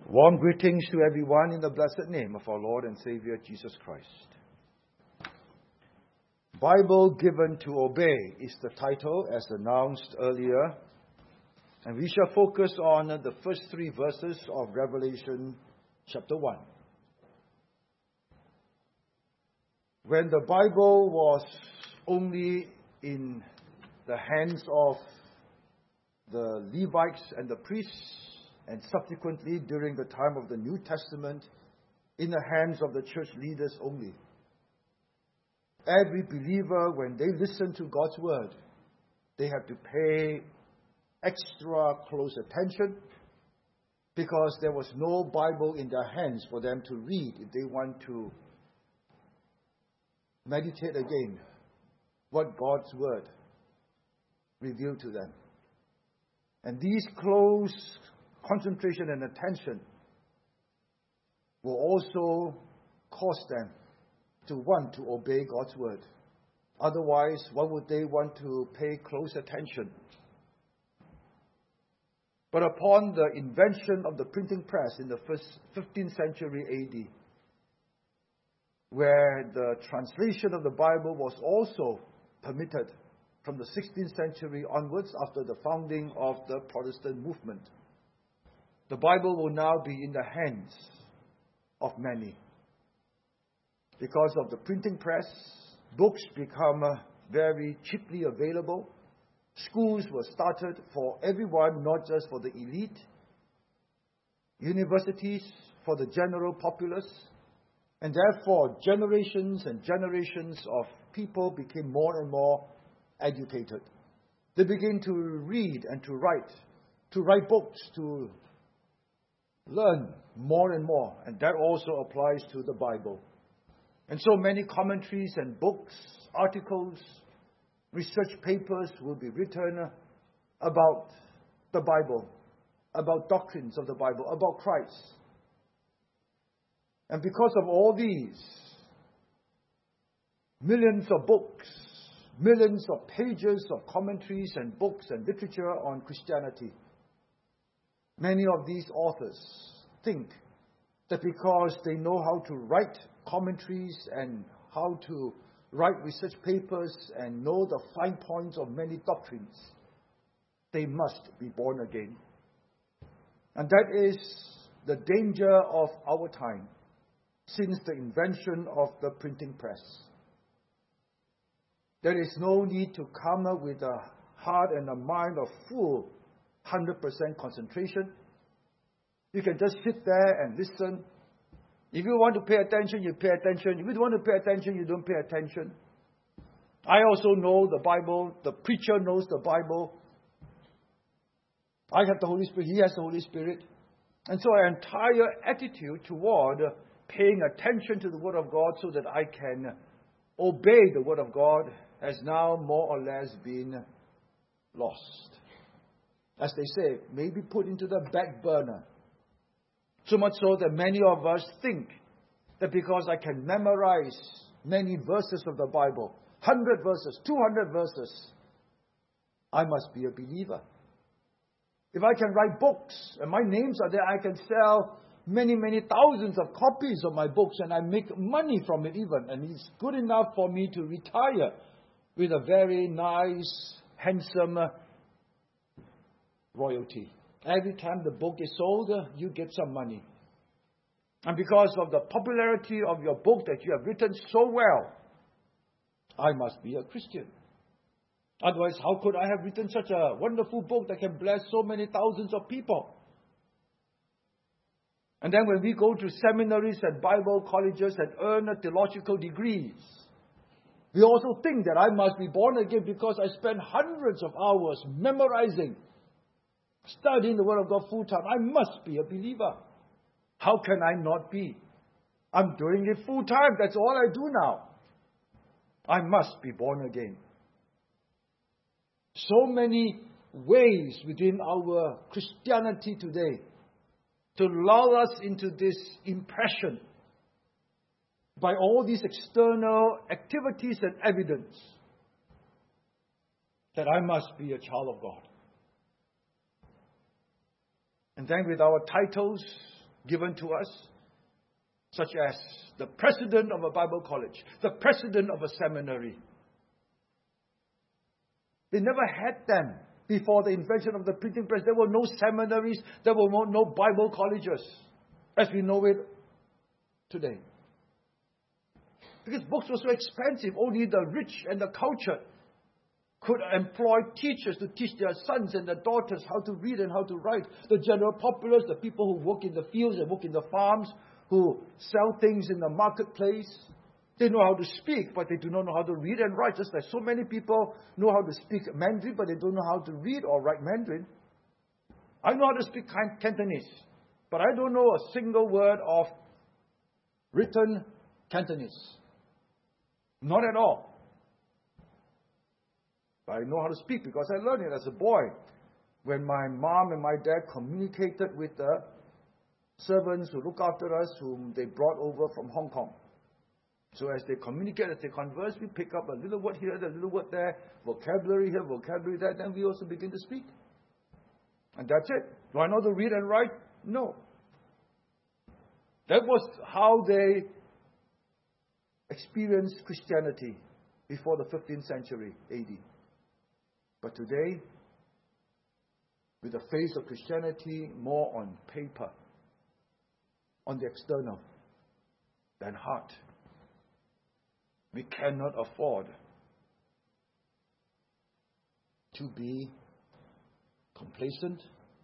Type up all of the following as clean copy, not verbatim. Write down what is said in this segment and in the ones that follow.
Warm greetings to everyone in the blessed name of our Lord and Savior Jesus Christ. Bible Given to Obey is the title as announced earlier, and we shall focus on the first 3 verses of Revelation chapter 1. When the Bible was only in the hands of the Levites and the priests, and subsequently during the time of the New Testament, in the hands of the church leaders only. Every believer, when they listen to God's word, they have to pay extra close attention because there was no Bible in their hands for them to read if they want to meditate again what God's word revealed to them. And these close concentration and attention will also cause them to want to obey God's word. Otherwise, why would they want to pay close attention? But upon the invention of the printing press in the first 15th century AD, where the translation of the Bible was also permitted from the 16th century onwards after the founding of the Protestant movement, the Bible will now be in the hands of many. Because of the printing press, books become very cheaply available. Schools were started for everyone, not just for the elite. Universities for the general populace. And therefore, generations and generations of people became more and more educated. They begin to read and to write books, to learn more and more, and that also applies to the Bible. And so many commentaries and books, articles, research papers will be written about the Bible, about doctrines of the Bible, about Christ. And because of all these, millions of books, millions of pages of commentaries and books and literature on Christianity, many of these authors think that because they know how to write commentaries and how to write research papers and know the fine points of many doctrines, they must be born again. And that is the danger of our time since the invention of the printing press. There is no need to come up with a heart and a mind of full 100% concentration. You can just sit there and listen. If you want to pay attention, you pay attention. If you don't want to pay attention, you don't pay attention. I also know the Bible. The preacher knows the Bible. I have the Holy Spirit. He has the Holy Spirit. And so our entire attitude toward paying attention to the Word of God so that I can obey the Word of God has now more or less been lost. As they say, maybe put into the back burner. So much so that many of us think that because I can memorize many verses of the Bible, 100 verses, 200 verses, I must be a believer. If I can write books and my names are there, I can sell many, many thousands of copies of my books and I make money from it even. And it's good enough for me to retire with a very nice, handsome royalty. Every time the book is sold, you get some money. And because of the popularity of your book that you have written so well, I must be a Christian. Otherwise, how could I have written such a wonderful book that can bless so many thousands of people? And then when we go to seminaries and Bible colleges and earn theological degrees, we also think that I must be born again because I spend hundreds of hours memorizing, studying the Word of God full time. I must be a believer. How can I not be? I'm doing it full time. That's all I do now. I must be born again. So many ways within our Christianity today to lull us into this impression by all these external activities and evidence that I must be a child of God. And then with our titles, given to us, such as the president of a Bible college, the president of a seminary. They never had them before the invention of the printing press. There were no seminaries, there were no Bible colleges as we know it today. Because books were so expensive, only the rich and the cultured could employ teachers to teach their sons and their daughters how to read and how to write. The general populace, the people who work in the fields and work in the farms, who sell things in the marketplace, they know how to speak, but they do not know how to read and write. Just like so many people know how to speak Mandarin, but they don't know how to read or write Mandarin. I know how to speak Cantonese, but I don't know a single word of written Cantonese. Not at all. But I know how to speak because I learned it as a boy. When my mom and my dad communicated with the servants who look after us, whom they brought over from Hong Kong. So as they communicate, as they converse, we pick up a little word here, a little word there, vocabulary here, vocabulary there, then we also begin to speak. And that's it. Do I know to read and write? No. That was how they experienced Christianity before the 15th century AD. But today, with the face of Christianity more on paper, on the external, than heart, we cannot afford to be complacent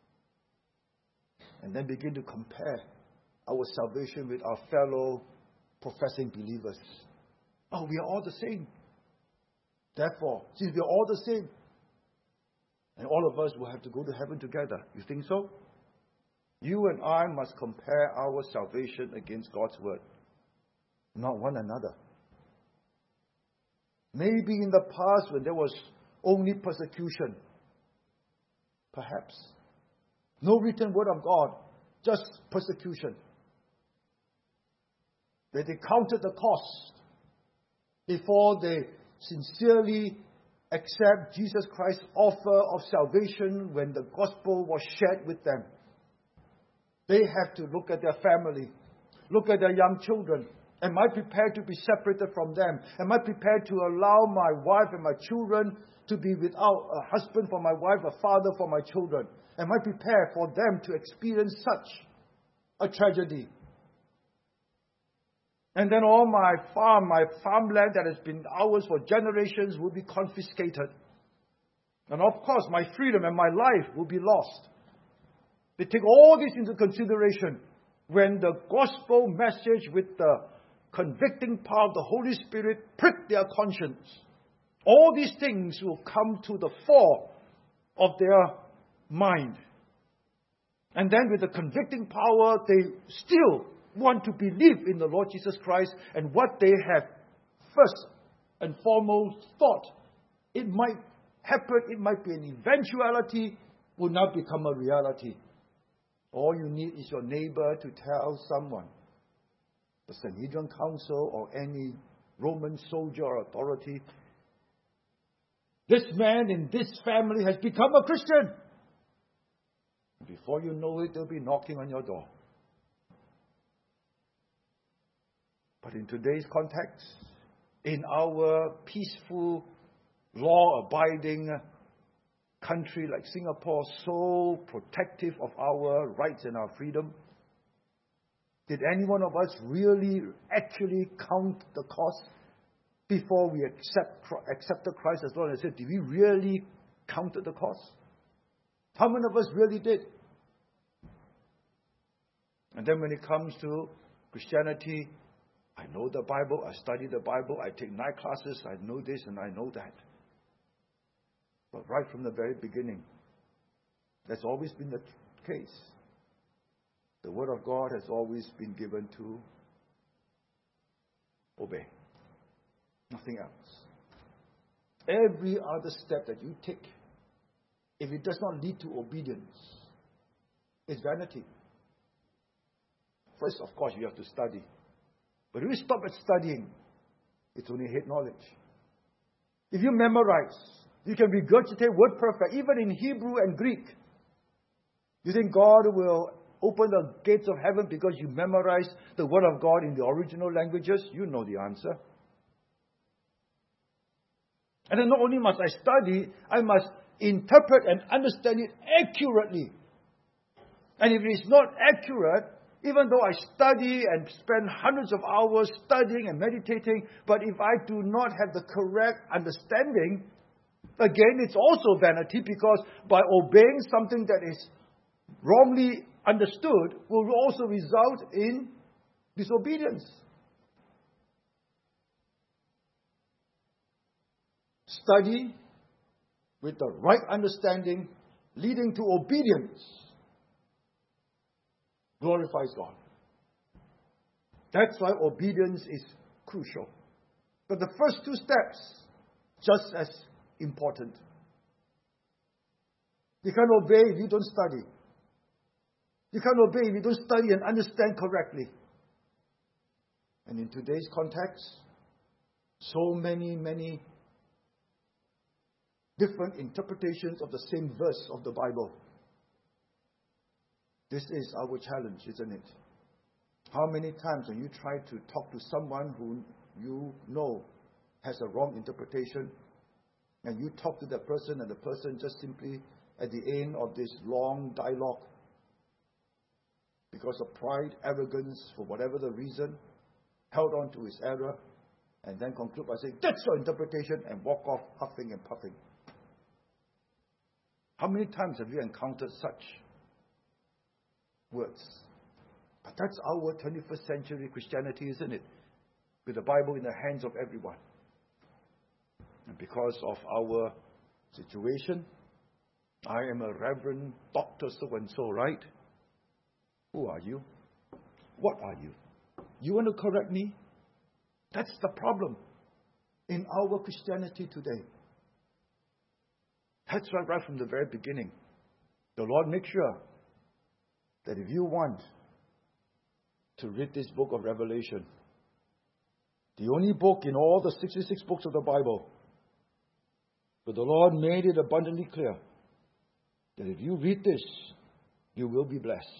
and then begin to compare our salvation with our fellow professing believers. Oh, we are all the same. Therefore, since we are all the same, and all of us will have to go to heaven together. You think so? You and I must compare our salvation against God's word, not one another. Maybe in the past when there was only persecution, perhaps. No written word of God, just persecution. That they counted the cost before they sincerely accept Jesus Christ's offer of salvation when the gospel was shared with them. They have to look at their family, look at their young children. Am I prepared to be separated from them? Am I prepared to allow my wife and my children to be without a husband for my wife, a father for my children? Am I prepared for them to experience such a tragedy? And then all my farmland that has been ours for generations will be confiscated. And of course, my freedom and my life will be lost. They take all this into consideration when the gospel message with the convicting power of the Holy Spirit prick their conscience. All these things will come to the fore of their mind. And then with the convicting power, they still want to believe in the Lord Jesus Christ, and what they have first and foremost thought it might happen, it might be an eventuality, will now become a reality. All you need is your neighbor to tell someone, the Sanhedrin Council or any Roman soldier or authority, this man in this family has become a Christian. Before you know it, they'll be knocking on your door. But in today's context, in our peaceful, law-abiding country like Singapore, so protective of our rights and our freedom, did any one of us really actually count the cost before we accepted Christ as Lord and Savior? Did we really count the cost? How many of us really did? And then when it comes to Christianity, I know the Bible, I study the Bible, I take night classes, I know this and I know that. But right from the very beginning, that's always been the case. The Word of God has always been given to obey. Nothing else. Every other step that you take, if it does not lead to obedience, is vanity. First, of course, you have to study. But if you stop at studying, it's only head knowledge. If you memorize, you can regurgitate word perfect, even in Hebrew and Greek. You think God will open the gates of heaven because you memorized the Word of God in the original languages? You know the answer. And then not only must I study, I must interpret and understand it accurately. And if it is not accurate, even though I study and spend hundreds of hours studying and meditating, but if I do not have the correct understanding, again, it's also vanity, because by obeying something that is wrongly understood will also result in disobedience. Study with the right understanding, leading to obedience, glorifies God. That's why obedience is crucial. But the first two steps, just as important. You can't obey if you don't study. You can't obey if you don't study and understand correctly. And in today's context, so many different interpretations of the same verse of the Bible. This is our challenge, isn't it? How many times when you try to talk to someone who you know has a wrong interpretation, and you talk to that person and the person just simply at the end of this long dialogue, because of pride, arrogance, for whatever the reason, held on to his error, and then conclude by saying, "That's your interpretation," and walk off huffing and puffing. How many times have you encountered such words? But that's our 21st century Christianity, isn't it? With the Bible in the hands of everyone. And because of our situation, I am a Reverend Dr. So-and-so, right? Who are you? What are you? You want to correct me? That's the problem in our Christianity today. That's why right from the very beginning, the Lord makes sure that if you want to read this book of Revelation, the only book in all the 66 books of the Bible, but the Lord made it abundantly clear that if you read this, you will be blessed.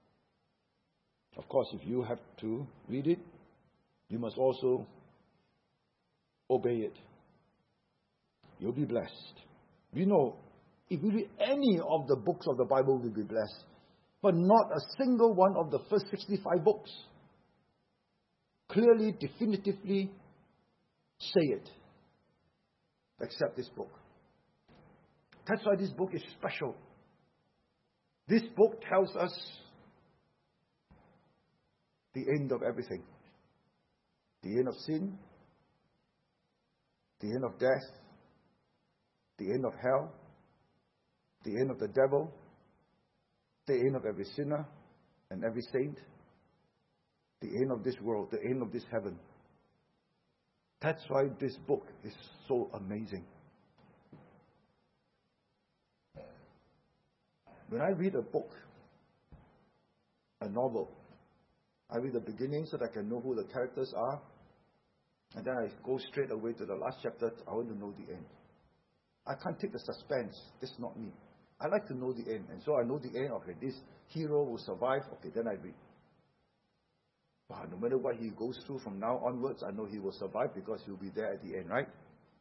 Of course, if you have to read it, you must also obey it. You'll be blessed. We know if we read any of the books of the Bible, we'll be blessed. But not a single one of the first 65 books clearly, definitively say it, except this book. That's why this book is special. This book tells us the end of everything. The end of sin, the end of death, the end of hell, the end of the devil, the end of every sinner and every saint, the end of this world, the end of this heaven. That's why this book is so amazing. When I read a book, a novel, I read the beginning so that I can know who the characters are, and then I go straight away to the last chapter. I want to know the end. I can't take the suspense. It's not me. I like to know the end. And so I know the end. Okay, this hero will survive. Okay, then I read. But no matter what he goes through from now onwards, I know he will survive because he will be there at the end, right?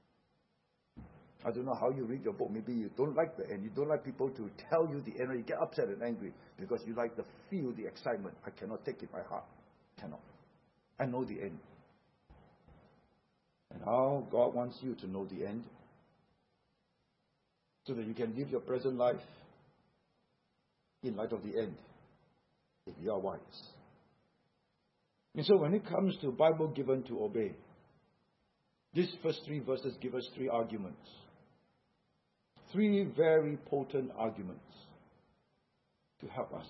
I don't know how you read your book. Maybe you don't like the end. You don't like people to tell you the end, or you get upset and angry because you like to feel the excitement. I cannot take it by heart. Cannot. I know the end. And how God wants you to know the end, so that you can live your present life in light of the end, if you are wise. And so when it comes to Bible given to obey, these first three verses give us three arguments. Three very potent arguments to help us.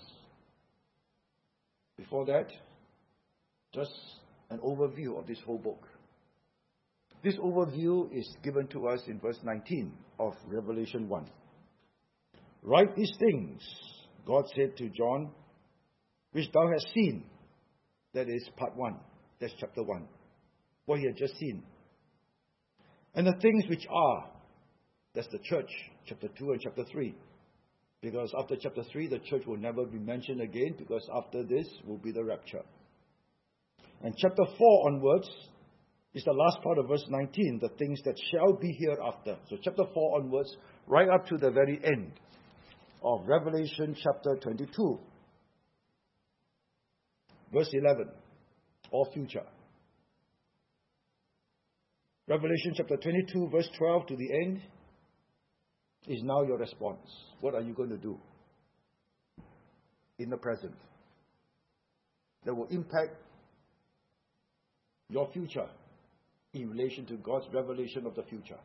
Before that, just an overview of this whole book. This overview is given to us in verse 19 of Revelation 1. Write these things, God said to John, which thou hast seen. That is part 1. That's chapter 1. What he had just seen. And the things which are. That's the church, chapter 2 and chapter 3. Because after chapter 3, the church will never be mentioned again, because after this will be the rapture. And chapter 4 onwards is the last part of verse 19, the things that shall be hereafter. So chapter 4 onwards, right up to the very end of Revelation chapter 22. Verse 11, all future. Revelation chapter 22, verse 12 to the end is now your response. What are you going to do in the present that will impact your future in relation to God's revelation of the future?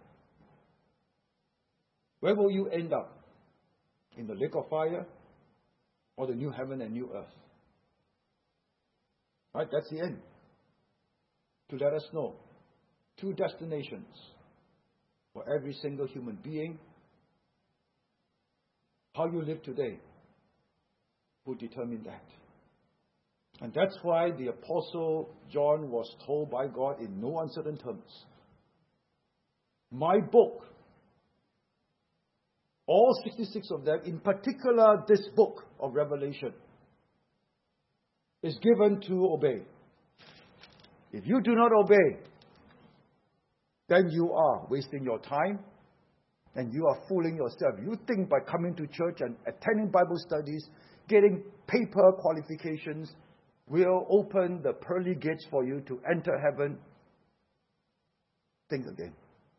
Where will you end up? In the lake of fire or the new heaven and new earth? Right, that's the end. To let us know. 2 destinations for every single human being. How you live today will determine that. And that's why the Apostle John was told by God in no uncertain terms, my book, all 66 of them, in particular this book of Revelation, is given to obey. If you do not obey, then you are wasting your time and you are fooling yourself. You think by coming to church and attending Bible studies, getting paper qualifications, will open the pearly gates for you to enter heaven. Think again.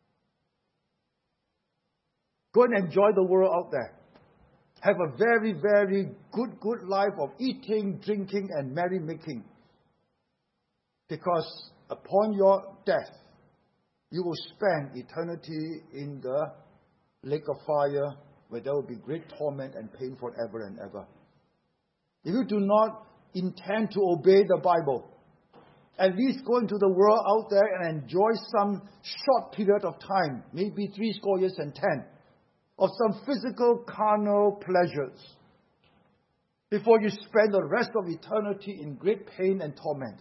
Go and enjoy the world out there. Have a very, very good life of eating, drinking, and merrymaking. Because upon your death, you will spend eternity in the lake of fire, where there will be great torment and pain forever and ever. If you do not intend to obey the Bible, at least go into the world out there and enjoy some short period of time, maybe 80 years and 10, of some physical carnal pleasures, before you spend the rest of eternity in great pain and torment.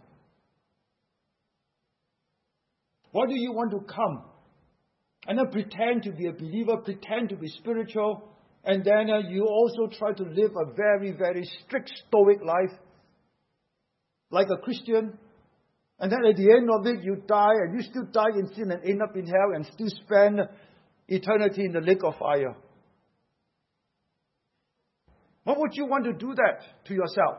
Why do you want to come and then pretend to be a believer, pretend to be spiritual, and then you also try to live a very, very strict stoic life like a Christian, and then at the end of it you die and you still die in sin and end up in hell and still spend eternity in the lake of fire? Why would you want to do that to yourself?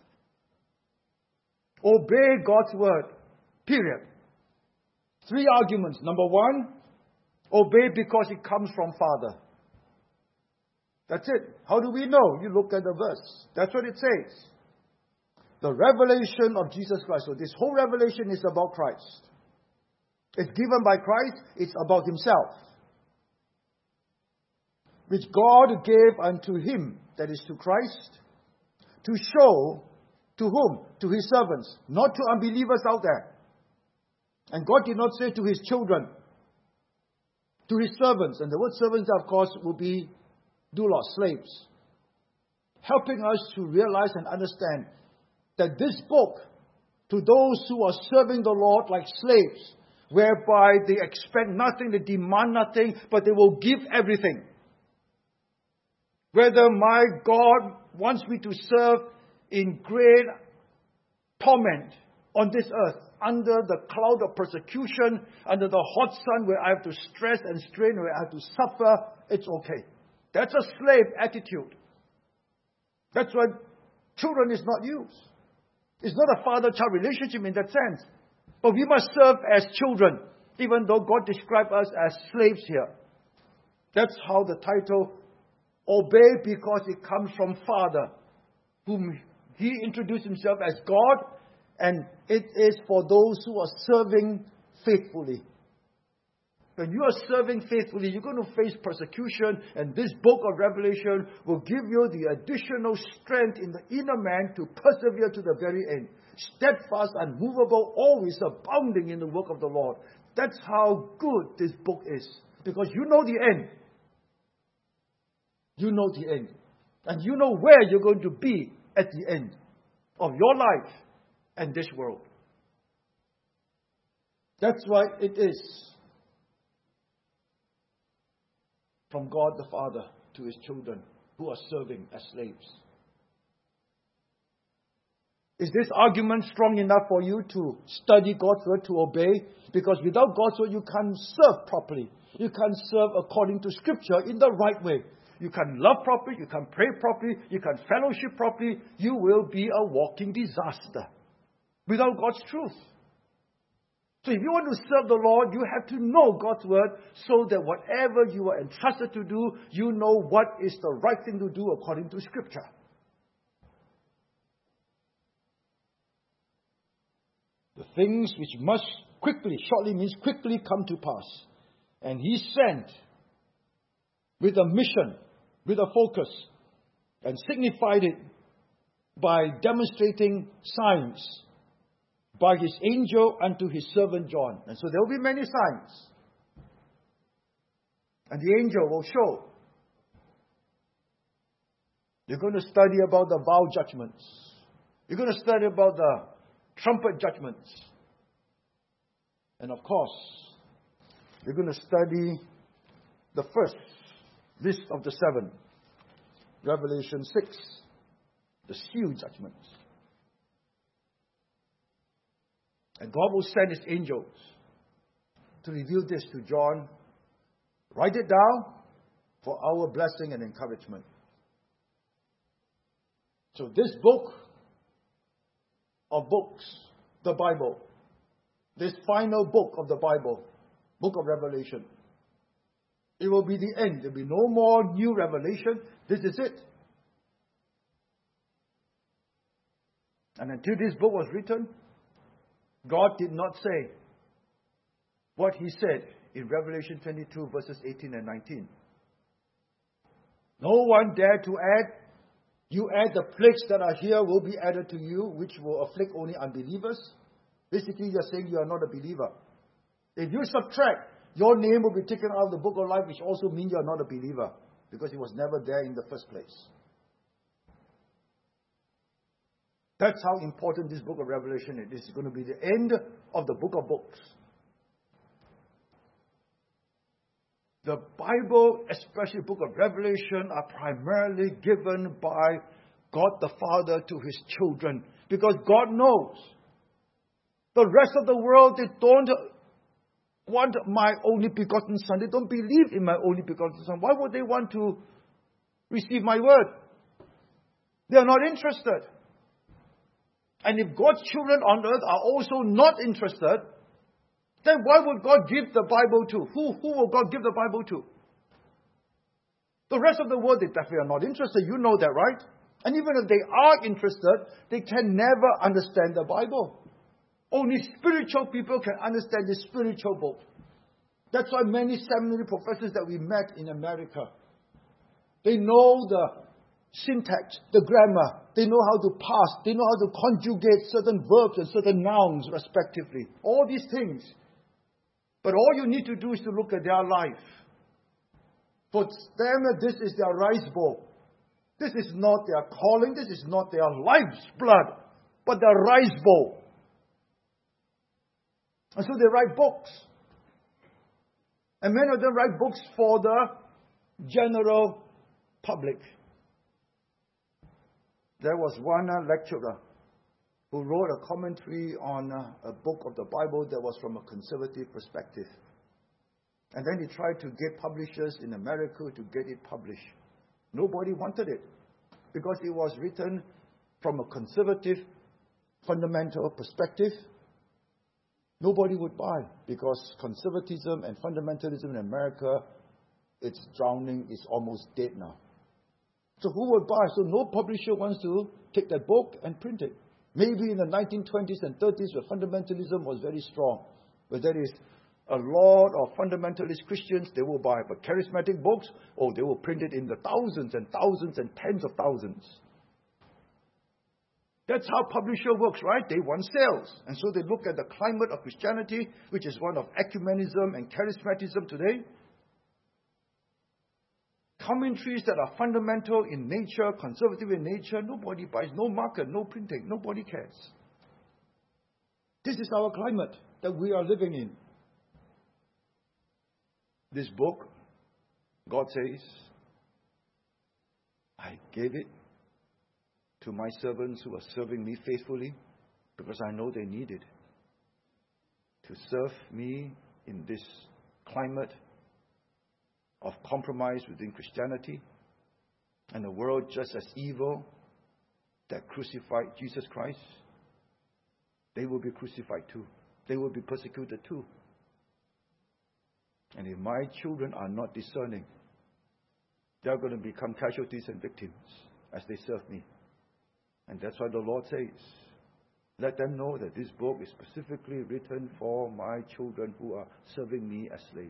Obey God's word. Period. 3 arguments. Number 1, obey because it comes from Father. That's it. How do we know? You look at the verse. That's what it says. The revelation of Jesus Christ. So this whole revelation is about Christ. It's given by Christ. It's about Himself, which God gave unto Him, that is to Christ, to show to whom? To His servants, not to unbelievers out there. And God did not say to His children, to His servants. And the word servants, of course, will be doulos, slaves. Helping us to realize and understand that this book, to those who are serving the Lord like slaves, whereby they expect nothing, they demand nothing, but they will give everything. Whether my God wants me to serve in great torment on this earth, under the cloud of persecution, under the hot sun where I have to stress and strain, where I have to suffer, it's okay. That's a slave attitude. That's why children is not used. It's not a father-child relationship in that sense. But we must serve as children, even though God described us as slaves here. That's how the title, obey because it comes from Father, whom He introduced Himself as God, and it is for those who are serving faithfully. When you are serving faithfully, you're going to face persecution, and this book of Revelation will give you the additional strength in the inner man to persevere to the very end. Steadfast, unmovable, always abounding in the work of the Lord. That's how good this book is. Because you know the end. You know the end. And you know where you're going to be at the end of your life and this world. That's why it is from God the Father to His children, who are serving as slaves. Is this argument strong enough for you to study God's word, to obey? Because without God's word, you can't serve properly. You can't serve according to Scripture in the right way. You can't love properly. You can't pray properly. You can't fellowship properly. You will be a walking disaster without God's truth. So if you want to serve the Lord, you have to know God's word so that whatever you are entrusted to do, you know what is the right thing to do according to Scripture. The things which must shortly means quickly come to pass. And He sent with a mission, with a focus, and signified it by demonstrating signs by His angel unto His servant John. And so there will be many signs. And the angel will show. You're going to study about the vow judgments. You're going to study about the trumpet judgments. And of course, you're going to study the first list of the 7. Revelation 6. The seal judgments. And God will send His angels to reveal this to John. Write it down for our blessing and encouragement. So this book of books, the Bible, this final book of the Bible, book of Revelation, it will be the end. There will be no more new revelation. This is it. And until this book was written, God did not say what He said in Revelation 22 verses 18 and 19. No one dared to add. You add the plagues that are here will be added to you, which will afflict only unbelievers. Basically, you're saying you are not a believer. If you subtract, your name will be taken out of the book of life, which also means you are not a believer, because it was never there in the first place. That's how important this book of Revelation is. This is going to be the end of the book of books. The Bible, especially the book of Revelation, are primarily given by God the Father to His children. Because God knows. The rest of the world, they don't want my only begotten Son. They don't believe in my only begotten Son. Why would they want to receive my word? They are not interested. And if God's children on earth are also not interested, then why would God give the Bible to? Who will God give the Bible to? The rest of the world, they definitely are not interested. You know that, right? And even if they are interested, they can never understand the Bible. Only spiritual people can understand the spiritual book. That's why many seminary professors that we met in America, they know the syntax, the grammar. They know how to parse. They know how to conjugate certain verbs and certain nouns respectively. All these things. But all you need to do is to look at their life. For them, this is their rice bowl. This is not their calling. This is not their life's blood, but their rice bowl. And so they write books. And many of them write books for the general public. There was one lecturer who wrote a commentary on a book of the Bible that was from a conservative perspective. And then he tried to get publishers in America to get it published. Nobody wanted it because it was written from a conservative, fundamental perspective. Nobody would buy because conservatism and fundamentalism in America, it's drowning, it's almost dead now. So who would buy? So no publisher wants to take that book and print it. Maybe in the 1920s and 30s where fundamentalism was very strong. But there is a lot of fundamentalist Christians, they will buy. But charismatic books, they will print it in the thousands and thousands and tens of thousands. That's how publisher works, right? They want sales. And so they look at the climate of Christianity, which is one of ecumenism and charismatism today. Commentaries that are fundamental in nature, conservative in nature, nobody buys, no market, no printing, nobody cares. This is our climate that we are living in. This book, God says, I gave it to my servants who are serving me faithfully because I know they need it to serve me in this climate of compromise within Christianity and a world just as evil that crucified Jesus Christ. They will be crucified too. They will be persecuted too. And if my children are not discerning, they are going to become casualties and victims as they serve me. And that's why the Lord says, let them know that this book is specifically written for my children who are serving me as slaves.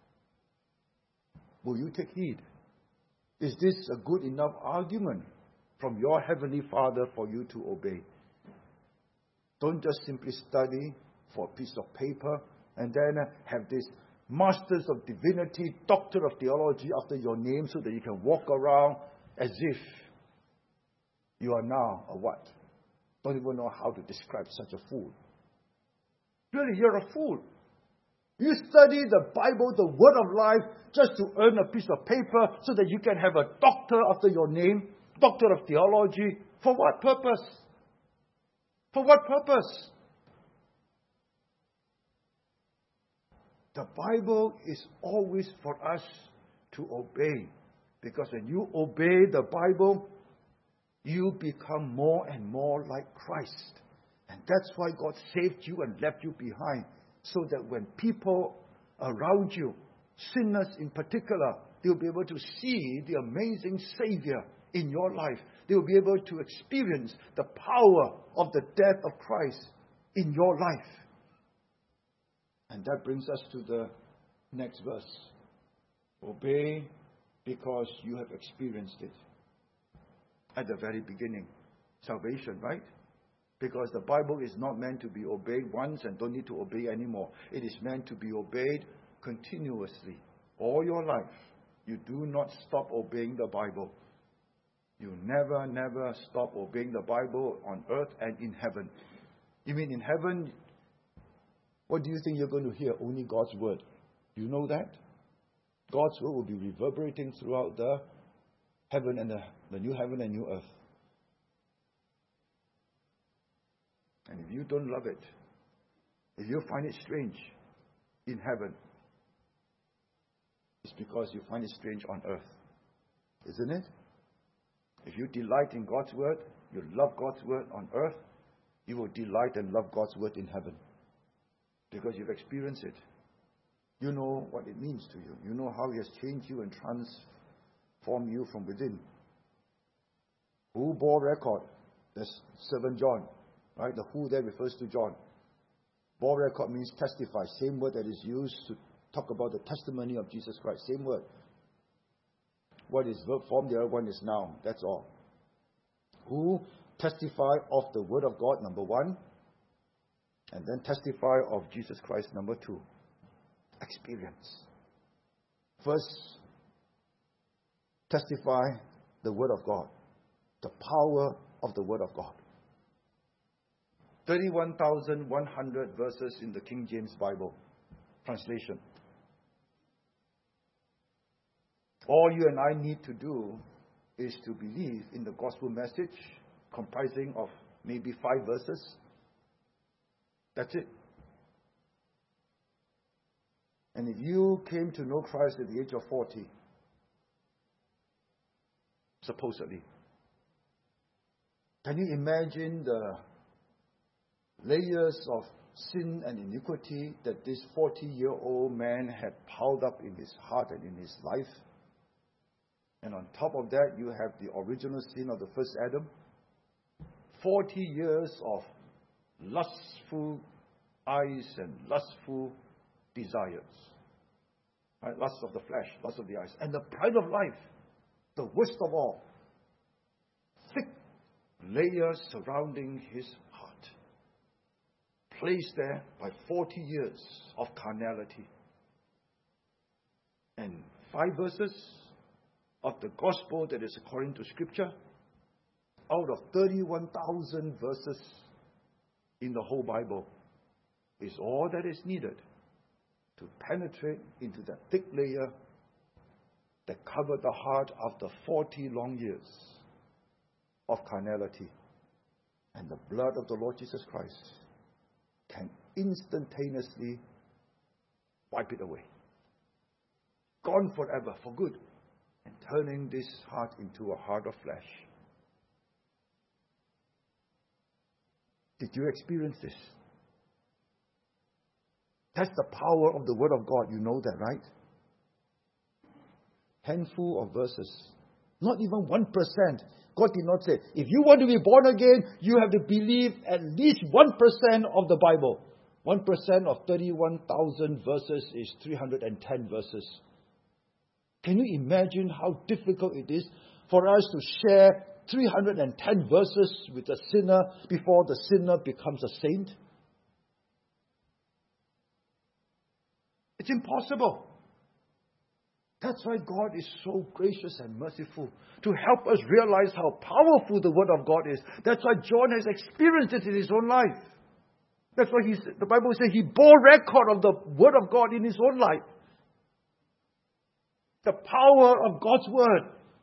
Will you take heed? Is this a good enough argument from your Heavenly Father for you to obey? Don't just simply study for a piece of paper and then have this Masters of Divinity, Doctor of Theology after your name so that you can walk around as if you are now a what? Don't even know how to describe such a fool. Really, you're a fool. You study the Bible, the Word of life, just to earn a piece of paper so that you can have a doctor after your name, Doctor of Theology. For what purpose? For what purpose? The Bible is always for us to obey. Because when you obey the Bible, you become more and more like Christ. And that's why God saved you and left you behind. So that when people around you, sinners in particular, they'll be able to see the amazing Savior in your life. They'll be able to experience the power of the death of Christ in your life. And that brings us to the next verse. Obey because you have experienced it. At the very beginning. Salvation, right? Because the Bible is not meant to be obeyed once and don't need to obey anymore. It is meant to be obeyed continuously. All your life. You do not stop obeying the Bible. You never stop obeying the Bible on earth and in heaven. You mean in heaven, what do you think you're going to hear? Only God's word. Do you know that? God's word will be reverberating throughout the heaven and the new heaven and new earth. And if you don't love it, if you find it strange in heaven, it's because you find it strange on earth. Isn't it? If you delight in God's word, you love God's word on earth, you will delight and love God's word in heaven. Because you've experienced it. You know what it means to you. You know how He has changed you and transformed you from within. Who bore record? That's 7 John. Right? The who there refers to John. Bore record means testify. Same word that is used to talk about the testimony of Jesus Christ. Same word. What is verb form? The other one is noun. That's all. Who testify of the word of God, number 1. And then testify of Jesus Christ, number 2. Experience. First, testify the word of God. The power of the word of God. 31,100 verses in the King James Bible translation. All you and I need to do is to believe in the gospel message comprising of maybe 5 verses. That's it. And if you came to know Christ at the age of 40, supposedly, can you imagine the layers of sin and iniquity that this 40-year-old man had piled up in his heart and in his life? And on top of that, you have the original sin of the first Adam. 40 years of lustful eyes and lustful desires. Right? Lust of the flesh, lust of the eyes. And the pride of life, the worst of all. Thick layers surrounding his heart. Placed there by 40 years of carnality. And 5 verses of the gospel that is according to Scripture, out of 31,000 verses in the whole Bible, is all that is needed to penetrate into that thick layer that covered the heart after 40 long years of carnality. And the blood of the Lord Jesus Christ can instantaneously wipe it away. Gone forever, for good. And turning this heart into a heart of flesh. Did you experience this? That's the power of the Word of God. You know that, right? Handful of verses. Not even 1%. God did not say, if you want to be born again, you have to believe at least 1% of the Bible. 1% of 31,000 verses is 310 verses. Can you imagine how difficult it is for us to share 310 verses with a sinner before the sinner becomes a saint? It's impossible. That's why God is so gracious and merciful, to help us realize how powerful the Word of God is. That's why John has experienced it in his own life. That's why the Bible says he bore record of the Word of God in his own life. The power of God's Word.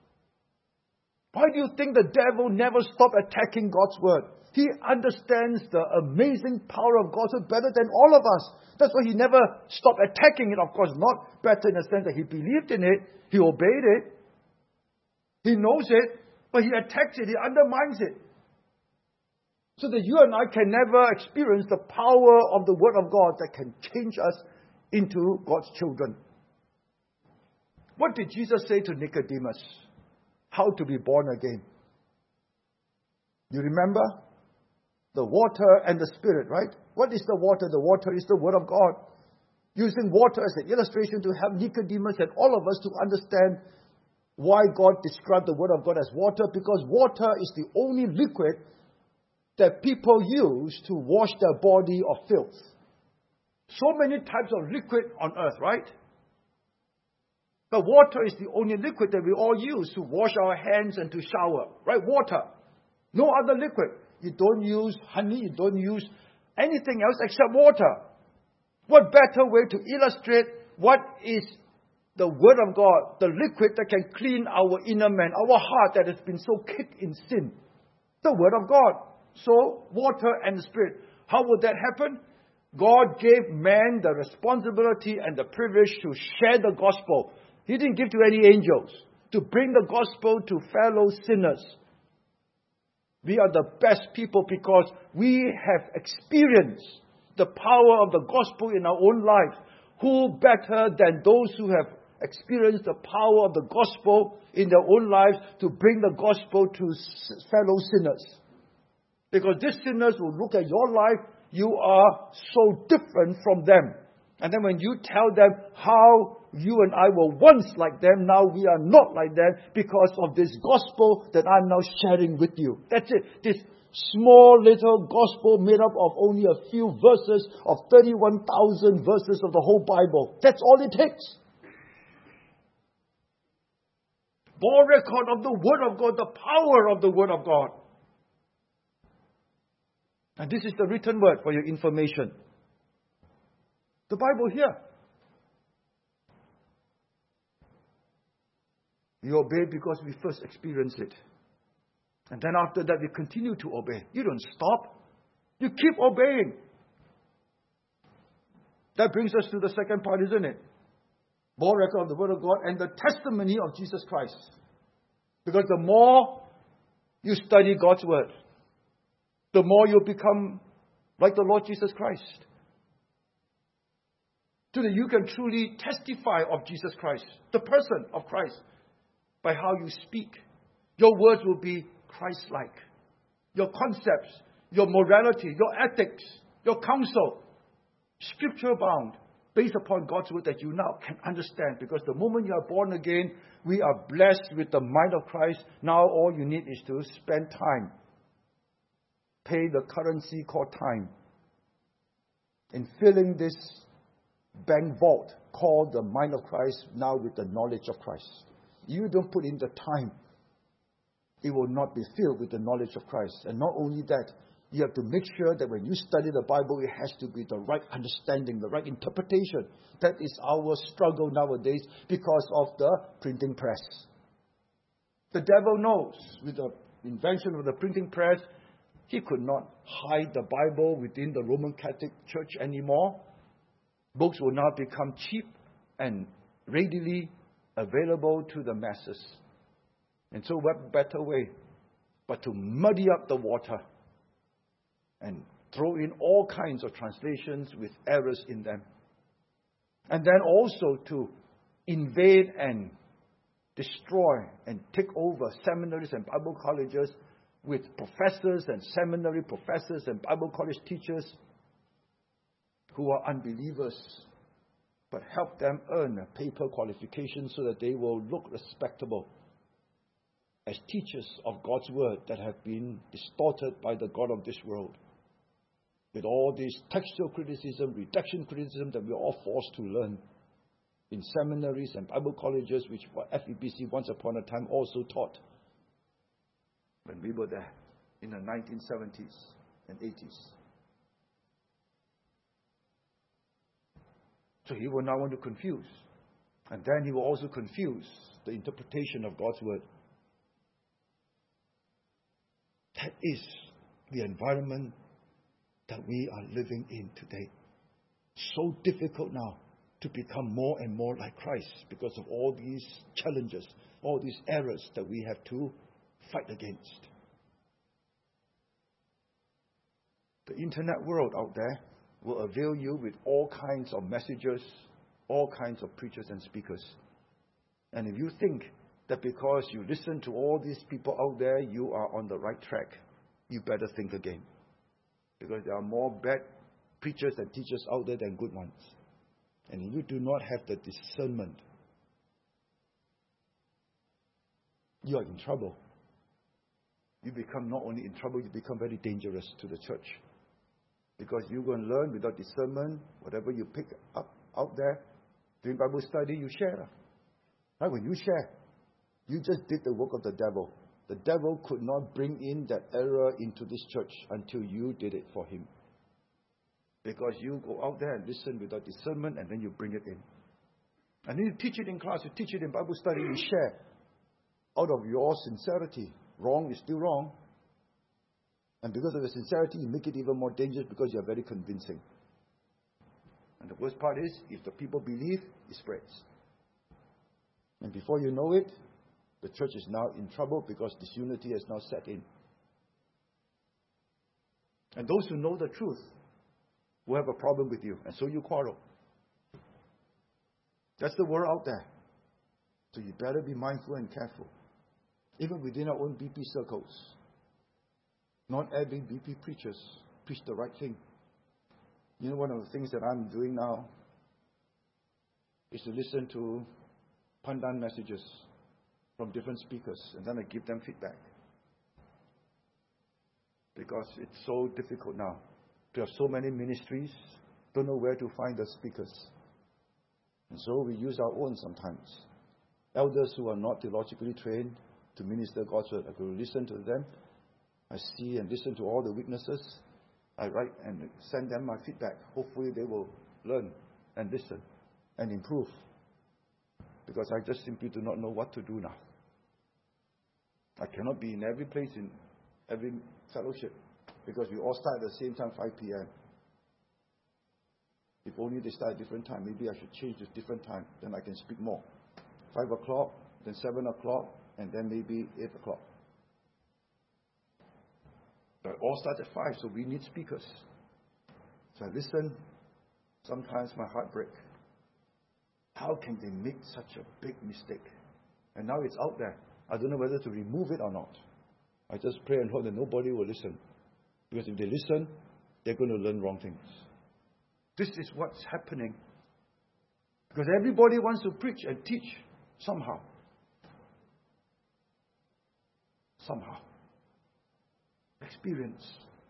Why do you think the devil never stopped attacking God's Word? He understands the amazing power of God's Word better than all of us. That's why he never stopped attacking it. Of course, not better in the sense that he believed in it. He obeyed it. He knows it. But he attacks it. He undermines it. So that you and I can never experience the power of the Word of God that can change us into God's children. What did Jesus say to Nicodemus? How to be born again. You remember? The water and the Spirit, right? What is the water? The water is the Word of God. Using water as an illustration to help Nicodemus and all of us to understand why God described the Word of God as water. Because water is the only liquid that people use to wash their body of filth. So many types of liquid on earth, right? But water is the only liquid that we all use to wash our hands and to shower, right? Water. No other liquid. You don't use honey, you don't use anything else except water. What better way to illustrate what is the Word of God, the liquid that can clean our inner man, our heart that has been so kicked in sin? The Word of God. So, water and the Spirit. How would that happen? God gave man the responsibility and the privilege to share the gospel. He didn't give to any angels. To bring the gospel to fellow sinners. We are the best people because we have experienced the power of the gospel in our own life. Who better than those who have experienced the power of the gospel in their own lives to bring the gospel to fellow sinners? Because these sinners will look at your life, you are so different from them. And then when you tell them how you and I were once like them, now we are not like them because of this gospel that I'm now sharing with you. That's it. This small little gospel made up of only a few verses of 31,000 verses of the whole Bible. That's all it takes. Bore record of the Word of God, the power of the Word of God. And this is the written word for your information. The Bible here. We obey because we first experienced it. And then after that, we continue to obey. You don't stop. You keep obeying. That brings us to the second part, isn't it? Bore record of the Word of God and the testimony of Jesus Christ. Because the more you study God's Word, the more you become like the Lord Jesus Christ. So that you can truly testify of Jesus Christ, the person of Christ, by how you speak. Your words will be Christ-like. Your concepts, your morality, your ethics, your counsel, Scripture-bound, based upon God's Word that you now can understand. Because the moment you are born again, we are blessed with the mind of Christ. Now all you need is to spend time. Pay the currency called time in filling this bank vault called the mind of Christ now with the knowledge of Christ. You don't put in the time, it will not be filled with the knowledge of Christ. And not only that, You have to make sure that when you study the Bible, it has to be the right understanding, the right interpretation. That is our struggle nowadays because of the printing press. The devil knows with the invention of the printing press, he could not hide the Bible within the Roman Catholic Church anymore. Books will now become cheap and readily available to the masses. And so what better way but to muddy up the water and throw in all kinds of translations with errors in them. And then also to invade and destroy and take over seminaries and Bible colleges with professors and seminary professors and Bible college teachers who are unbelievers, but help them earn a paper qualification so that they will look respectable as teachers of God's word that have been distorted by the God of this world. With all this textual criticism, redaction criticism that we are all forced to learn in seminaries and Bible colleges, which FEBC once upon a time also taught when we were there in the 1970s and 80s. So he will now want to confuse. And then he will also confuse the interpretation of God's word. That is the environment that we are living in today. So difficult now to become more and more like Christ because of all these challenges, all these errors that we have to fight against. The internet world out there will avail you with all kinds of messages, all kinds of preachers and speakers. And if you think that because you listen to all these people out there, you are on the right track, you better think again. Because there are more bad preachers and teachers out there than good ones. And if you do not have the discernment, you are in trouble. You become not only in trouble, you become very dangerous to the church. Because you're going to learn without discernment, whatever you pick up out there, during Bible study, you share. Right? When you share, you just did the work of the devil. The devil could not bring in that error into this church until you did it for him. Because you go out there and listen without discernment, and then you bring it in. And then you teach it in class, you teach it in Bible study, you share out of your sincerity. Wrong is still wrong. And because of the sincerity, you make it even more dangerous because you are very convincing. And the worst part is, if the people believe, it spreads. And before you know it, the church is now in trouble because disunity has now set in. And those who know the truth will have a problem with you, and so you quarrel. That's the word out there. So you better be mindful and careful. Even within our own BP circles. Not every BP preachers preach the right thing. You know, one of the things that I'm doing now is to listen to pandan messages from different speakers, and then I give them feedback. Because it's so difficult now to have so many ministries, don't know where to find the speakers. And so we use our own sometimes. Elders who are not theologically trained to minister God's word, I go listen to them. I see and listen to all the witnesses. I write and send them my feedback. Hopefully they will learn and listen and improve. Because I just simply do not know what to do now. I cannot be in every place, in every fellowship, because we all start at the same time, 5 p.m. If only they start at different time, maybe I should change to different time, then I can speak more. 5 o'clock, then 7 o'clock, and then maybe 8 o'clock. But all start at 5, so we need speakers. So I listen. Sometimes my heart breaks. How can they make such a big mistake? And now it's out there. I don't know whether to remove it or not. I just pray and hope that nobody will listen. Because if they listen, they're going to learn wrong things. This is what's happening. Because everybody wants to preach and teach somehow. Somehow. Experience.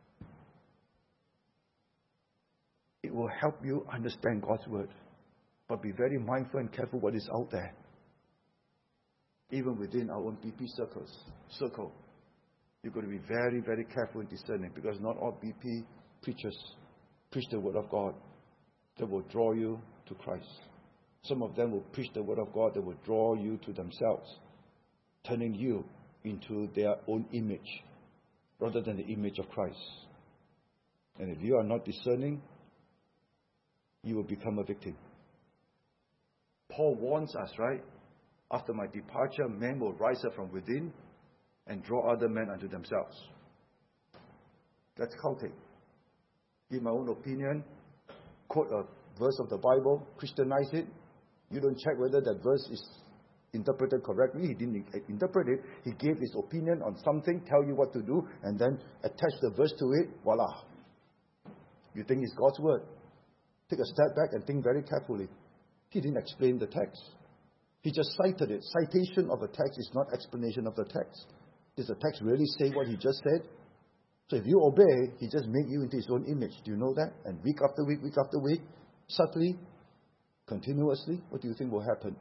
It will help you understand God's word. But be very mindful and careful what is out there. Even within our own BP circle. You've got to be very, very careful and discerning, because not all BP preachers preach the Word of God that will draw you to Christ. Some of them will preach the Word of God that will draw you to themselves, turning you into their own image rather than the image of Christ. And if you are not discerning, you will become a victim. Paul warns us, right? After my departure, men will rise up from within and draw other men unto themselves. That's culting. Give my own opinion, quote a verse of the Bible, Christianize it. You don't check whether that verse is interpreted correctly. He didn't interpret it. He gave his opinion on something, tell you what to do, and then attach the verse to it. Voila. You think it's God's word. Take a step back and think very carefully. He didn't explain the text. He just cited it. Citation of a text is not explanation of the text. Does the text really say what he just said? So if you obey, he just made you into his own image. Do you know that? And week after week, subtly, continuously, what do you think will happen?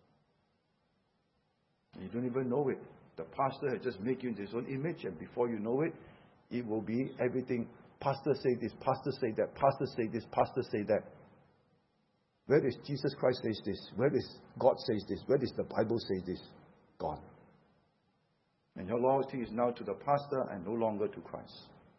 You don't even know it. The pastor has just made you into his own image, and before you know it, it will be everything. Pastor say this, pastor say that, pastor say this, pastor say that. Where does Jesus Christ say this? Where does God say this? Where does the Bible say this? Gone. And your loyalty is now to the pastor and no longer to Christ.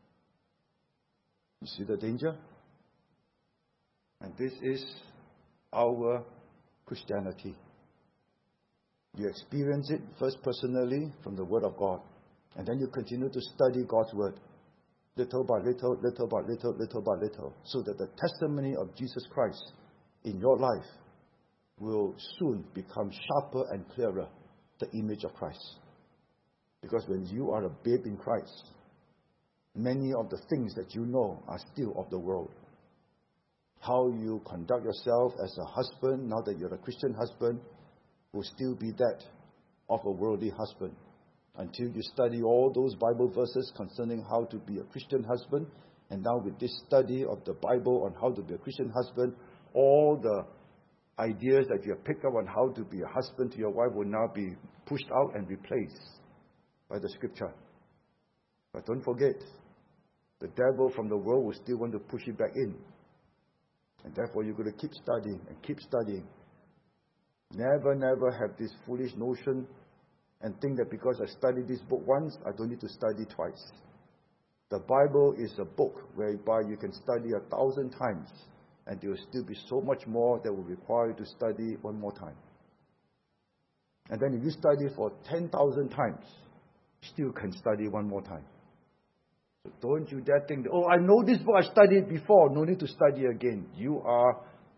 You see the danger? And this is our Christianity. You experience it first personally from the Word of God. And then you continue to study God's Word. Little by little, little by little, little by little. So that the testimony of Jesus Christ in your life will soon become sharper and clearer, the image of Christ. Because when you are a babe in Christ, many of the things that you know are still of the world. How you conduct yourself as a husband, now that you're a Christian husband, will still be that of a worldly husband. Until you study all those Bible verses concerning how to be a Christian husband, and now with this study of the Bible on how to be a Christian husband, all the ideas that you have picked up on how to be a husband to your wife will now be pushed out and replaced by the Scripture. But don't forget, the devil from the world will still want to push it back in. And therefore you're going to keep studying and keep studying. Never, never have this foolish notion and think that because I studied this book once, I don't need to study twice. The Bible is a book whereby you can study 1,000 times, and there will still be so much more that will require you to study one more time. And then if you study for 10,000 times, still can study one more time. So don't you dare think, oh, I know this book, I studied before, no need to study again. You are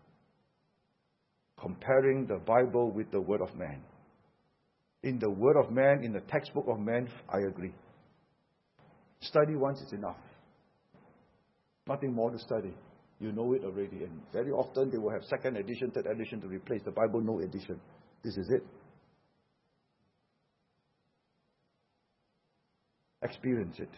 comparing the Bible with the Word of man. In the Word of man, in the textbook of man, I agree. Study once is enough. Nothing more to study. You know it already. And very often they will have second edition, third edition to replace the Bible, no edition. This is it. Experience it.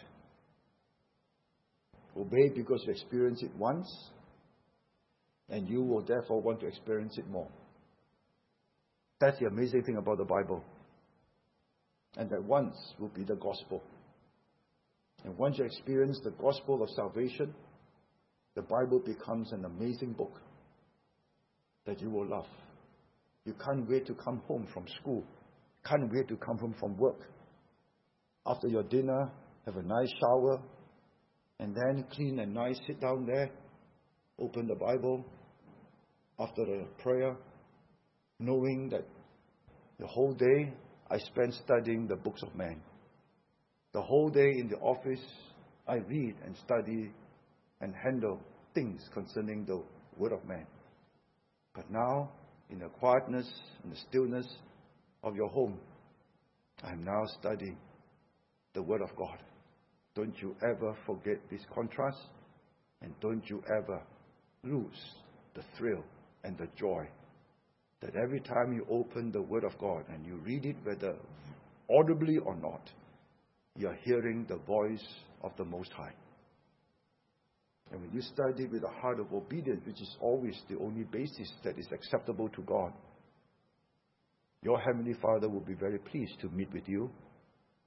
Obey because you experience it once, and you will therefore want to experience it more. That's the amazing thing about the Bible. And that once will be the gospel. And once you experience the gospel of salvation, the Bible becomes an amazing book that you will love. You can't wait to come home from school. Can't wait to come home from work. After your dinner, have a nice shower, and then clean and nice, sit down there, open the Bible after the prayer, knowing that the whole day I spent studying the books of man. The whole day in the office, I read and study and handle things concerning the Word of man. But now, in the quietness and the stillness of your home, I am now studying the Word of God. Don't you ever forget this contrast, and don't you ever lose the thrill and the joy that every time you open the Word of God and you read it, whether audibly or not, you are hearing the voice of the Most High. And when you study with a heart of obedience, which is always the only basis that is acceptable to God, your Heavenly Father will be very pleased to meet with you.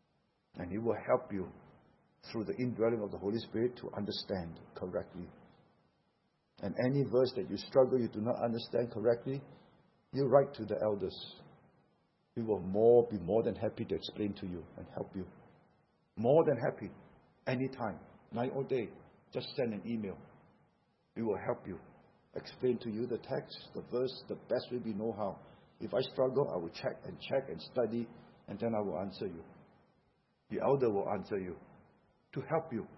And He will help you through the indwelling of the Holy Spirit to understand correctly. And any verse that you struggle, you do not understand correctly, you write to the elders. We will be more than happy to explain to you and help you. More than happy. Anytime. Night or day. Just send an email. We will help you. Explain to you the text, the verse, the best way we know how. If I struggle, I will check and study, and then I will answer you. The elder will answer you to help you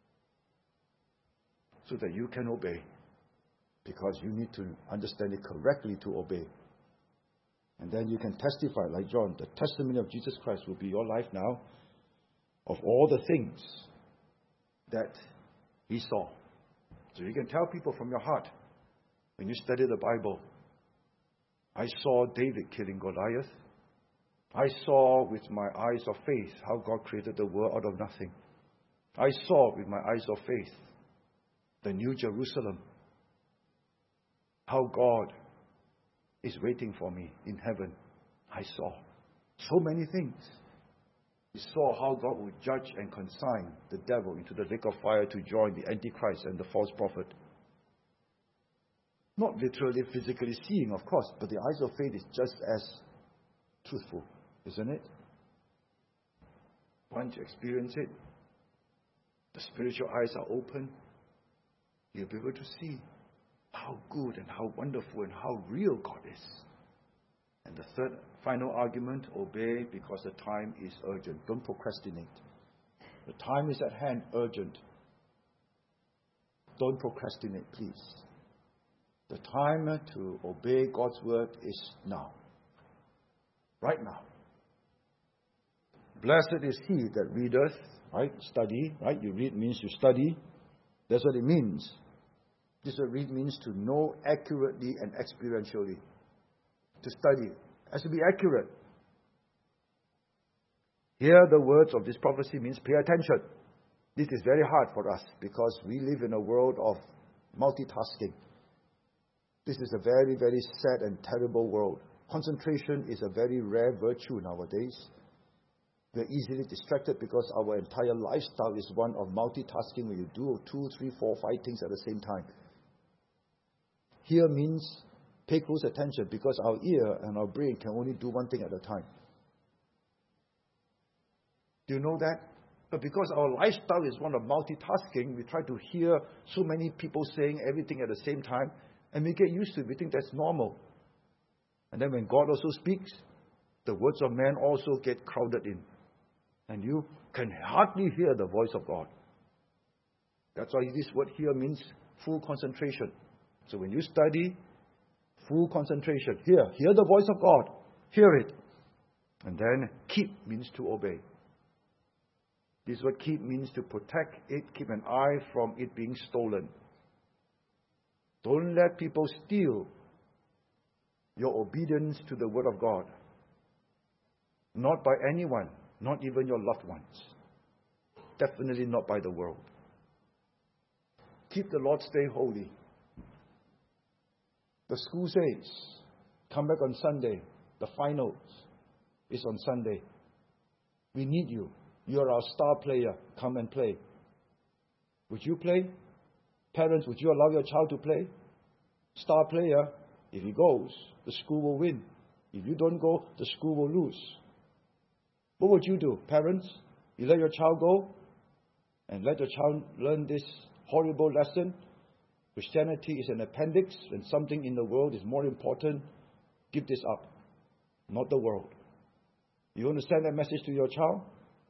so that you can obey. Because you need to understand it correctly to obey. And then you can testify like John. The testimony of Jesus Christ will be your life now of all the things that He saw. So you can tell people from your heart, when you study the Bible, I saw David killing Goliath. I saw with my eyes of faith how God created the world out of nothing. I saw with my eyes of faith the New Jerusalem. How God is waiting for me in heaven. I saw so many things. We saw how God would judge and consign the devil into the lake of fire to join the Antichrist and the false prophet. Not literally, physically seeing, of course, but the eyes of faith is just as truthful, isn't it? Once you experience it, the spiritual eyes are open, you'll be able to see how good and how wonderful and how real God is. And the third, final argument, obey because the time is urgent. Don't procrastinate. The time is at hand, urgent. Don't procrastinate, please. The time to obey God's word is now. Right now. Blessed is he that readeth, right? Study, right? You read means you study. That's what it means. This word read means to know accurately and experientially. To study. It has to be accurate. Here the words of this prophecy means pay attention. This is very hard for us because we live in a world of multitasking. This is a very, very sad and terrible world. Concentration is a very rare virtue nowadays. We are easily distracted because our entire lifestyle is one of multitasking where you do 2, 3, 4, 5 things at the same time. Here means pay close attention because our ear and our brain can only do one thing at a time. Do you know that? But because our lifestyle is one of multitasking, we try to hear so many people saying everything at the same time, and we get used to it. We think that's normal. And then when God also speaks, the words of man also get crowded in. And you can hardly hear the voice of God. That's why this word here means full concentration. So when you study, full concentration. Hear the voice of God. Hear it. And then keep means to obey. This word keep means to protect it, keep an eye from it being stolen. Don't let people steal your obedience to the word of God. Not by anyone, not even your loved ones. Definitely not by the world. Keep the Lord's Day holy. The school says, come back on Sunday. The finals is on Sunday. We need you. You are our star player. Come and play. Would you play? Parents, would you allow your child to play? Star player, if he goes, the school will win. If you don't go, the school will lose. What would you do? Parents, you let your child go and let your child learn this horrible lesson. Christianity is an appendix and something in the world is more important. Give this up, not the world. You want to send that message to your child?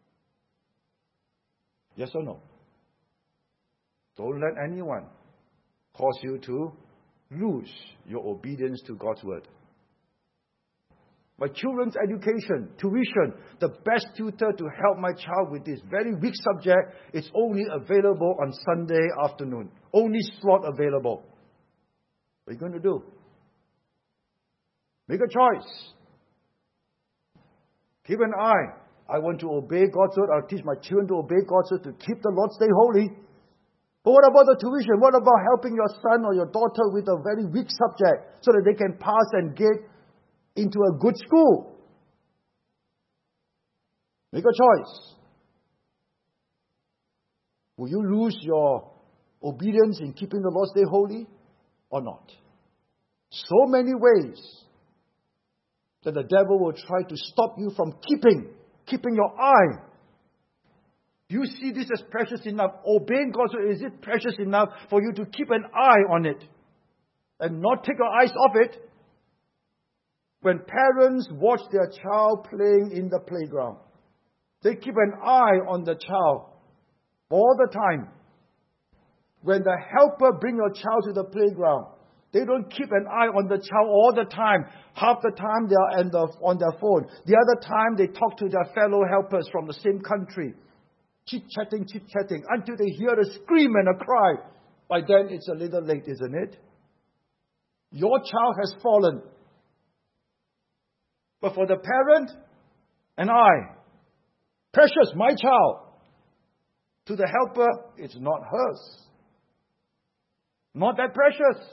Yes or no? Don't let anyone cause you to lose your obedience to God's word. My children's education, tuition, the best tutor to help my child with this very weak subject is only available on Sunday afternoon. Only slot available. What are you going to do? Make a choice. Keep an eye. I want to obey God's word. I'll teach my children to obey God's word to keep the Lord's Day holy. But what about the tuition? What about helping your son or your daughter with a very weak subject so that they can pass and get into a good school? Make a choice. Will you lose your obedience in keeping the Lord's Day holy or not? So many ways that the devil will try to stop you from keeping your eye. Do you see this as precious enough? Obeying God's word, is it precious enough for you to keep an eye on it and not take your eyes off it? When parents watch their child playing in the playground, they keep an eye on the child all the time. When the helper bring your child to the playground, they don't keep an eye on the child all the time. Half the time they are on their phone. The other time they talk to their fellow helpers from the same country. Chit-chatting, until they hear a scream and a cry. By then it's a little late, isn't it? Your child has fallen. But for the parent and I, precious, my child. To the helper, it's not hers. Not that precious.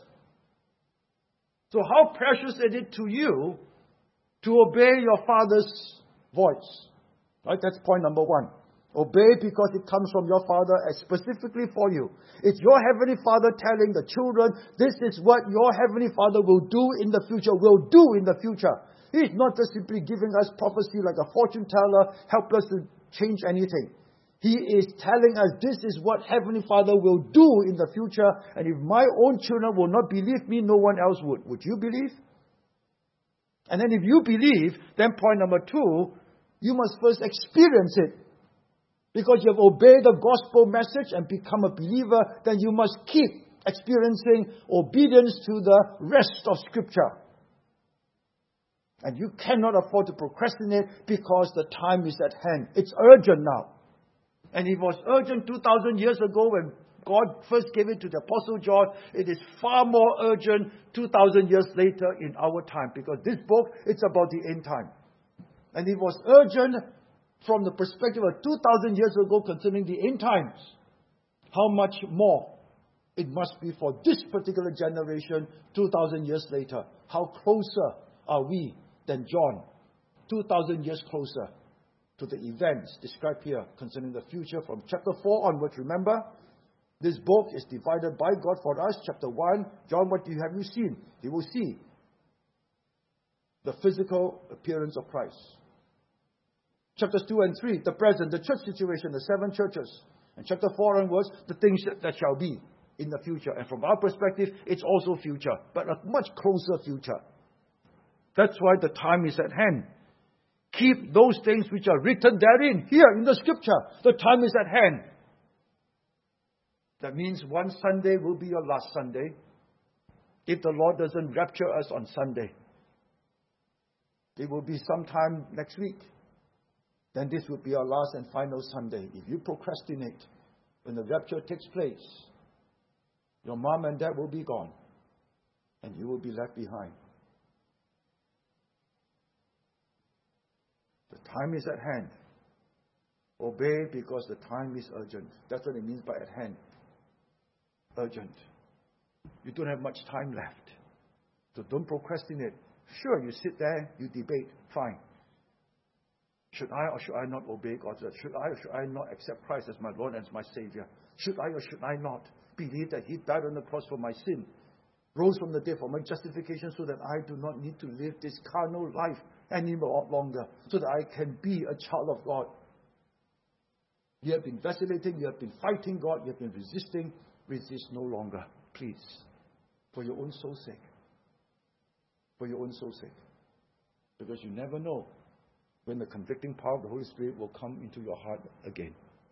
So how precious is it to you to obey your father's voice? Right? That's point number one. Obey because it comes from your Father and specifically for you. It's your Heavenly Father telling the children, this is what your Heavenly Father will do in the future, He's not just simply giving us prophecy like a fortune teller, help us to change anything. He is telling us this is what Heavenly Father will do in the future, and if my own children will not believe me, no one else would. Would you believe? And then if you believe, then point number two, you must first experience it. Because you have obeyed the gospel message and become a believer, then you must keep experiencing obedience to the rest of Scripture. And you cannot afford to procrastinate because the time is at hand. It's urgent now. And it was urgent 2,000 years ago when God first gave it to the Apostle John. It is far more urgent 2,000 years later in our time. Because this book, it's about the end time. And it was urgent from the perspective of 2,000 years ago concerning the end times. How much more it must be for this particular generation 2,000 years later. How closer are we than John? 2,000 years closer to the events described here concerning the future from chapter 4 onwards. Remember, this book is divided by God for us. Chapter 1, John, what have you seen? You will see the physical appearance of Christ. Chapters 2 and 3, the present, the church situation, the 7 churches. And chapter 4 onwards, the things that shall be in the future. And from our perspective, it's also future, but a much closer future. That's why the time is at hand. Keep those things which are written therein, here in the Scripture. The time is at hand. That means one Sunday will be your last Sunday, if the Lord doesn't rapture us on Sunday. It will be sometime next week. Then this will be our last and final Sunday. If you procrastinate, when the rapture takes place, your mom and dad will be gone, and you will be left behind. The time is at hand. Obey because the time is urgent. That's what it means by at hand. Urgent. You don't have much time left. So don't procrastinate. Sure, you sit there, you debate. Fine. Should I or should I not obey God's word? Should I or should I not accept Christ as my Lord and as my Savior? Should I or should I not believe that He died on the cross for my sin, rose from the dead for my justification, so that I do not need to live this carnal life any longer, so that I can be a child of God? You have been vacillating, you have been fighting God, you have been resisting. Resist no longer, please. For your own soul's sake. For your own soul's sake. Because you never know when the convicting power of the Holy Spirit will come into your heart again.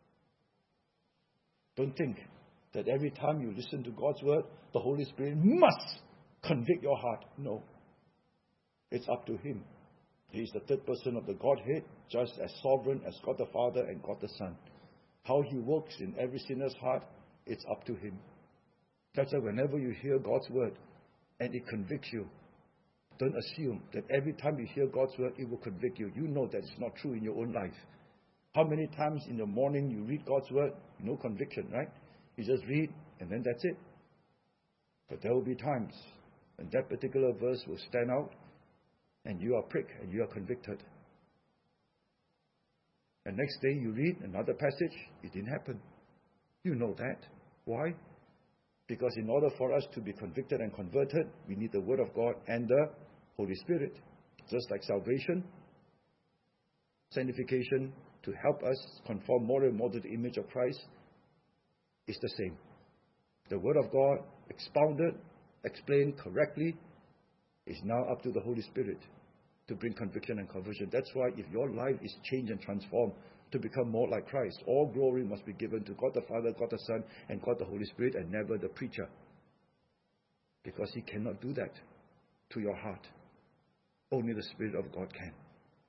Don't think that every time you listen to God's word, the Holy Spirit must convict your heart. No. It's up to Him. He is the third person of the Godhead, just as sovereign as God the Father and God the Son. How He works in every sinner's heart, it's up to Him. That's why whenever you hear God's word and it convicts you, don't assume that every time you hear God's word, it will convict you. You know that it's not true in your own life. How many times in the morning you read God's word? No conviction, right? You just read and then that's it. But there will be times when that particular verse will stand out and you are pricked and you are convicted. And next day you read another passage, it didn't happen. You know that. Why? Because in order for us to be convicted and converted, we need the Word of God and the Holy Spirit. Just like salvation, sanctification, to help us conform more and more to the image of Christ, is the same. The Word of God, expounded, explained correctly, is now up to the Holy Spirit to bring conviction and conversion. That's why if your life is changed and transformed to become more like Christ, all glory must be given to God the Father, God the Son, and God the Holy Spirit, and never the preacher. Because he cannot do that to your heart. Only the Spirit of God can.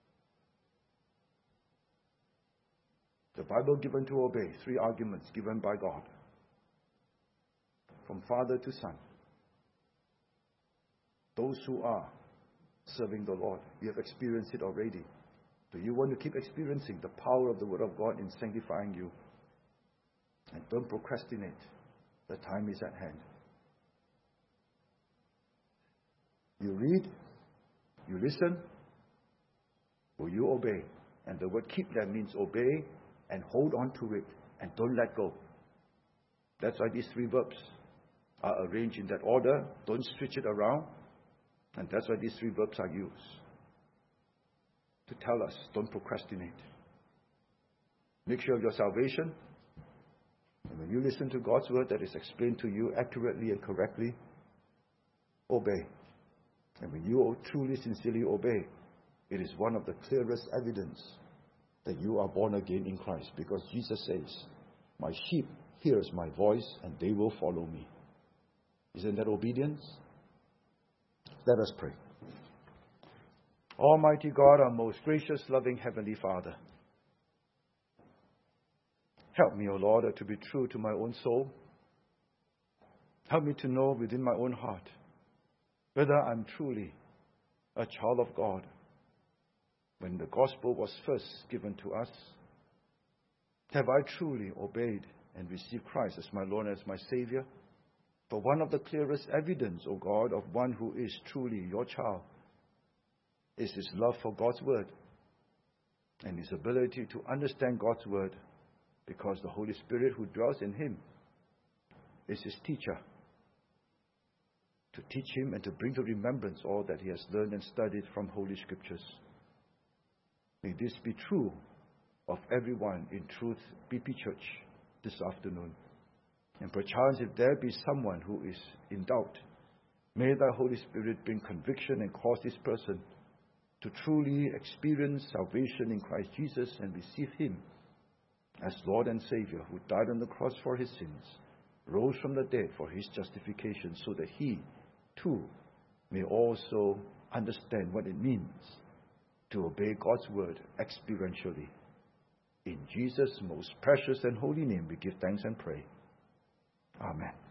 The Bible given to obey, 3 arguments given by God. From father to son. Those who are serving the Lord, you have experienced it already. Do you want to keep experiencing the power of the Word of God in sanctifying you? And don't procrastinate. The time is at hand. You read, you listen, will you obey? And the word keep there means obey and hold on to it and don't let go. That's why these 3 verbs are arranged in that order. Don't switch it around. And that's why these 3 verbs are used. To tell us, don't procrastinate. Make sure of your salvation. And when you listen to God's word that is explained to you accurately and correctly, obey. And when you truly, sincerely obey, it is one of the clearest evidence that you are born again in Christ. Because Jesus says, my sheep hears my voice and they will follow me. Isn't that obedience? Let us pray. Almighty God, our most gracious, loving Heavenly Father, help me, O Lord, to be true to my own soul. Help me to know within my own heart whether I'm truly a child of God. When the gospel was first given to us, have I truly obeyed and received Christ as my Lord and as my Savior? For one of the clearest evidence, O God, of one who is truly your child is his love for God's word and his ability to understand God's word, because the Holy Spirit who dwells in him is his teacher, to teach him and to bring to remembrance all that he has learned and studied from Holy Scriptures. May this be true of everyone in Truth BP Church this afternoon. And perchance if there be someone who is in doubt, may the Holy Spirit bring conviction and cause this person to truly experience salvation in Christ Jesus and receive him as Lord and Savior, who died on the cross for his sins, rose from the dead for his justification, so that he too may also understand what it means to obey God's word experientially. In Jesus' most precious and holy name we give thanks and pray. Amen.